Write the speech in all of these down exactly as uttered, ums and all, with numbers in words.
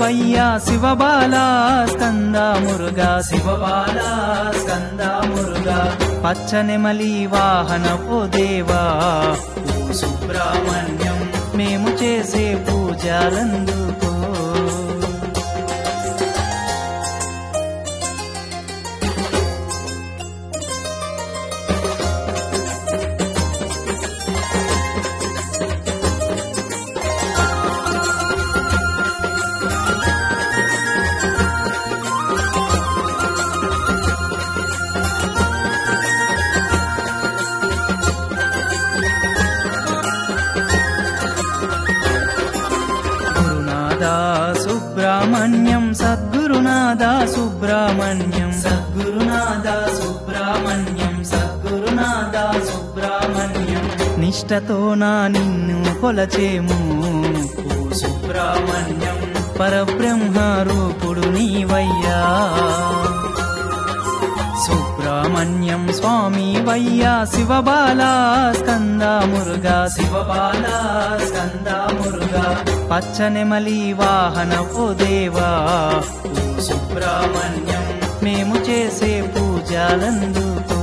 వయ్యా శివబాలా స్కంద మురుగా శివబాలా స్కంద మురుగా పచ్చనెమలి వాహన ఓ దేవా ఓ సుబ్రహ్మణ్యం మేము చేసే పూజలందుకో సుబ్రహ్మణ్యం సద్గురునాథ సుబ్రహ్మణ్యం సద్గురునాథ సుబ్రహ్మణ్యం సద్గురునాథ సుబ్రహ్మణ్యం నిష్టతో నా నిన్ను కొలచేము ఓ సుబ్రహ్మణ్యం పరబ్రహ్మ రూపుడు నీవయ్యా సుబ్రహ్మణ్యం స్వామి వయ్యా శివబాలా స్కంద మురుగా శివబాలా స్కంద మురుగా పచ్చనెమలి వాహన ఓ దేవా ఓ సుబ్రహ్మణ్యం మేము చేసే పూజలందుకో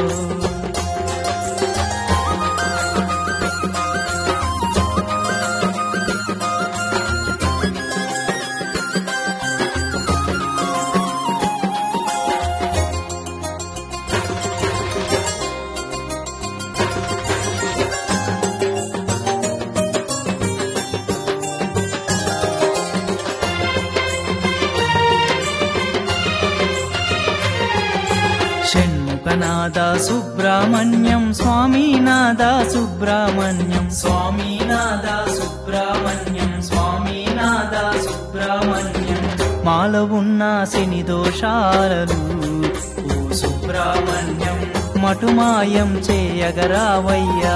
షణ్ముఖనాథ సుబ్రహ్మణ్యం స్వామినాథ సుబ్రహ్మణ్యం స్వామినాథ సుబ్రహ్మణ్యం స్వామినాథ సుబ్రహ్మణ్యం మాలో ఉన్న శని దోషాలను ఓ సుబ్రహ్మణ్యం మటుమాయం చేయగరావయ్యా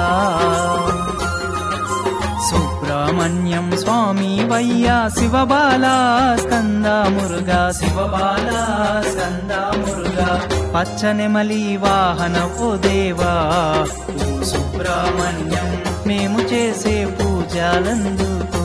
సుబ్రహ్మణ్యం స్వామి వయ్యా శివబాలా స్కంద మురుగా శివబాలా స్కంద మురుగా పచ్చనెమలి వాహన ఓ దేవా ఓ సుబ్రహ్మణ్యం మేము చేసే పూజలందుకో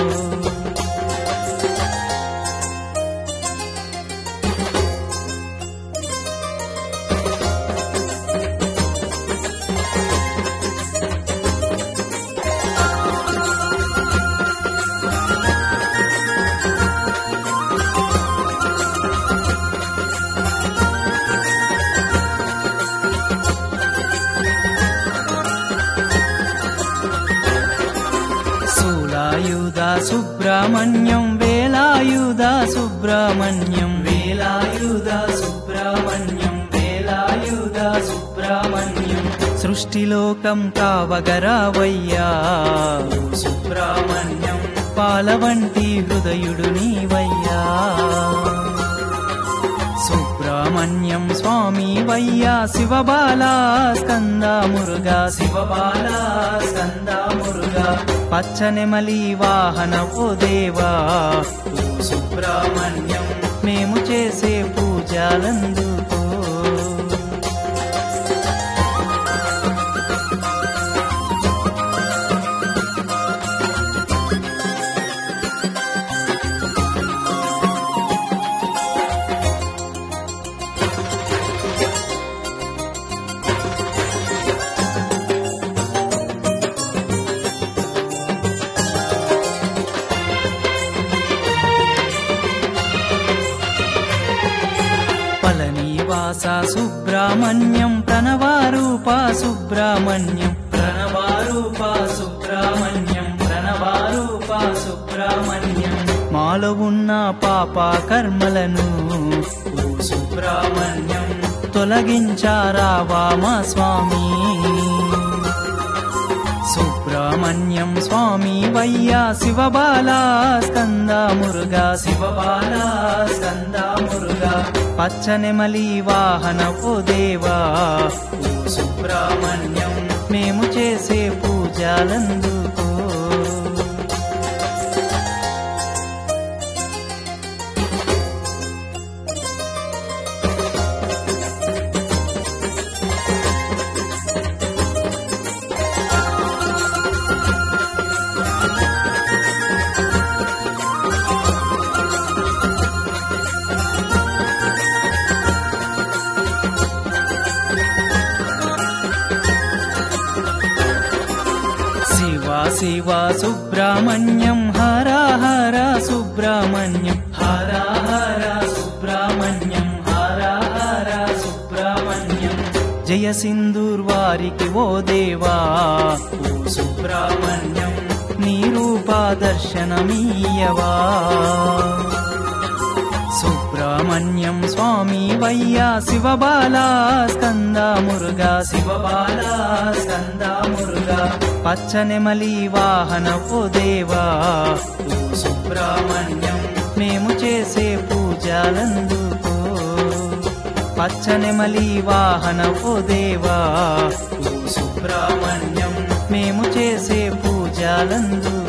శూలాయుధ సుబ్రహ్మణ్యం వేలాయుధ సుబ్రహ్మణ్యం వేలాయుధ సుబ్రహ్మణ్యం వేలాయుధ సుబ్రహ్మణ్యం సృష్టిలోకం కావగరావయ్యా ఓ సుబ్రహ్మణ్యం పాలవంటి హృదయుడు నీవయ్యా సుబ్రహ్మణ్యం స్వామి వయ్యా శివబాలా స్కంద మురుగా శివబాలా స్కంద మురుగా పచ్చనెమలి వాహన ఓ దేవా ఓ సుబ్రహ్మణ్యం మేము చేసే పూజలందుకో పళనివాస సుబ్రహ్మణ్యం ప్రణవారూప సుబ్రహ్మణ్యం ప్రణవారూప సుబ్రహ్మణ్యం ప్రణవారూప సుబ్రహ్మణ్యం మాలో ఉన్న పాప కర్మలను ఓ సుబ్రహ్మణ్యం తొలగించారావా మా స్వామి సుబ్రహ్మణ్యం స్వామి వయ్యా శివబాలా స్కంద మురుగా శివబాలా స్కంద మురుగా పచ్చనెమలి వాహన ఓ దేవా ఓ సుబ్రహ్మణ్యం మేము చేసే పూజలందుకో శివ సుబ్రహ్మణ్యం హర హర సుబ్రహ్మణ్యం హర హర సుబ్రహ్మణ్యం హర హర సుబ్రహ్మణ్యం జయ సింధూర్ వారికి ఓ దేవా ఓ సుబ్రహ్మణ్యం నీ రూప దర్శనమీయవా సుబ్రహ్మణ్యం స్వామి వయ్యా శివబాలా స్కంద మురుగా శివబాలా స్కంద మురుగా పచ్చనెమలి వాహన ఓ దేవా ఓ సుబ్రహ్మణ్యం మేము చేసే పూజలందుకో పచ్చనెమలి వాహన ఓ దేవా ఓ సుబ్రహ్మణ్యం మేము చేసే పూజలందుకో